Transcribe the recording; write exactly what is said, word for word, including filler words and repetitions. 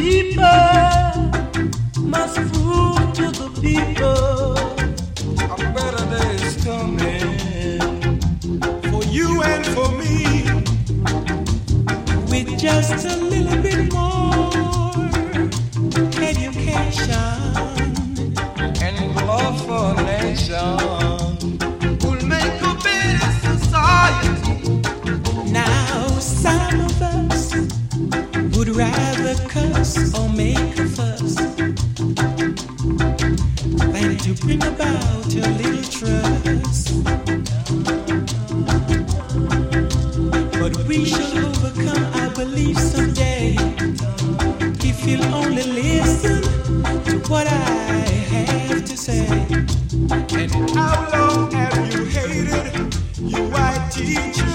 people must prove to the people a better day is coming for you and for me. With just a little bit more education and love for a nation will make a better society. Now some of us would rather cuss or make a fuss than to bring about a little trust. But we shall overcome, I believe, someday, if you'll only listen to what I have to say. And how long have you hated your white teacher?